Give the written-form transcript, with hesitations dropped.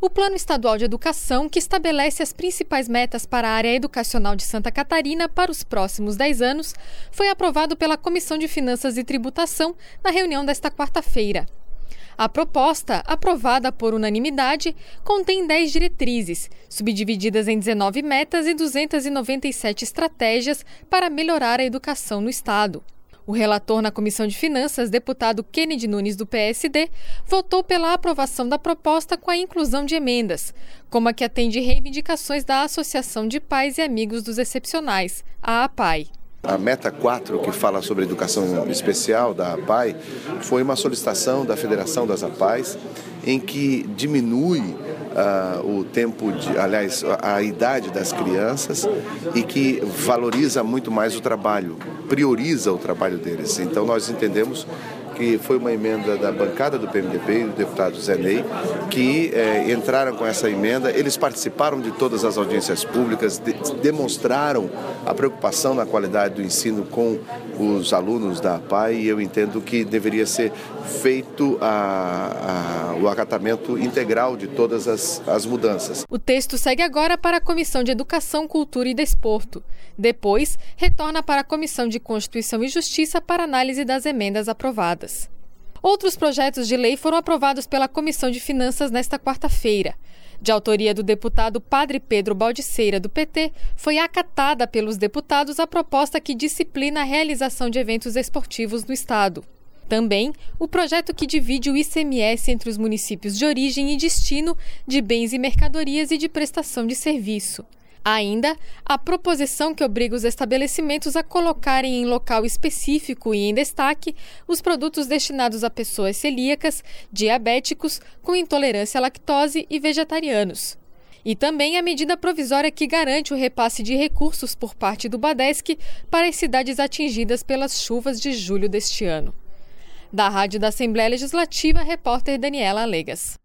O Plano Estadual de Educação, que estabelece as principais metas para a área educacional de Santa Catarina para os próximos 10 anos, foi aprovado pela Comissão de Finanças e Tributação na reunião desta quarta-feira. A proposta, aprovada por unanimidade, contém 10 diretrizes, subdivididas em 19 metas e 297 estratégias para melhorar a educação no Estado. O relator na Comissão de Finanças, deputado Kennedy Nunes, do PSD, votou pela aprovação da proposta com a inclusão de emendas, como a que atende reivindicações da Associação de Pais e Amigos dos Excepcionais, a APAE. A meta 4, que fala sobre a educação especial da APAE, foi uma solicitação da Federação das APAEs, em que diminui o tempo, a idade das crianças e que valoriza muito mais o trabalho, prioriza o trabalho deles. Então nós entendemos que foi uma emenda da bancada do PMDB e do deputado Zé Ney, que entraram com essa emenda. Eles participaram de todas as audiências públicas, demonstraram a preocupação na qualidade do ensino com os alunos da APAE, e eu entendo que deveria ser feito o acatamento integral de todas as mudanças. O texto segue agora para a Comissão de Educação, Cultura e Desporto. Depois, retorna para a Comissão de Constituição e Justiça para análise das emendas aprovadas. Outros projetos de lei foram aprovados pela Comissão de Finanças nesta quarta-feira. De autoria do deputado Padre Pedro Baldiceira, do PT, foi acatada pelos deputados a proposta que disciplina a realização de eventos esportivos no Estado. Também o projeto que divide o ICMS entre os municípios de origem e destino de bens e mercadorias e de prestação de serviço. Ainda, a proposição que obriga os estabelecimentos a colocarem em local específico e em destaque os produtos destinados a pessoas celíacas, diabéticos, com intolerância à lactose e vegetarianos. E também a medida provisória que garante o repasse de recursos por parte do Badesc para as cidades atingidas pelas chuvas de julho deste ano. Da Rádio da Assembleia Legislativa, repórter Daniela Alegas.